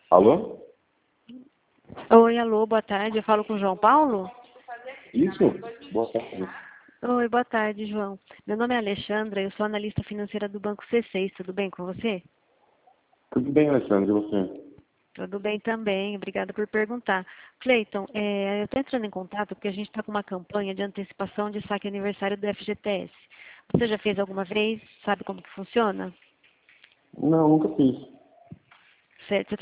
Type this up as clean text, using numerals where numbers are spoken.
Alô? Oi, alô, boa tarde. Eu falo com o João Paulo? Isso? Boa tarde. Oi, boa tarde, João. Meu nome é Alexandra, eu sou analista financeira do Banco C6. Tudo bem com você? Tudo bem, Alexandre, e você? Tudo bem também, obrigada por perguntar. Cleiton, eu estou entrando em contato porque a gente está com uma campanha de antecipação de saque aniversário do FGTS. Você já fez alguma vez? Sabe como que funciona? Não, nunca fiz. Certo.